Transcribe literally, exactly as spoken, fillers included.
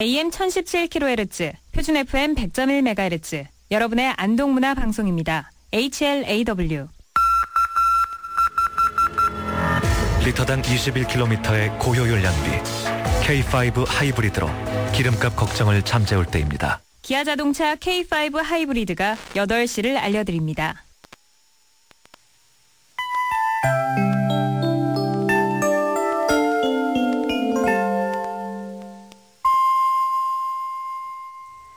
에이엠 천십칠 킬로헤르츠, 표준 에프엠 백 점 일 메가헤르츠, 여러분의 안동문화 방송입니다. 에이치엘에이더블유. 리터당 이십일 킬로미터의 고효율 낭비. 케이 파이브 하이브리드로 기름값 걱정을 잠재울 때입니다. 기아 자동차 케이 파이브 하이브리드가 여덟 시를 알려드립니다.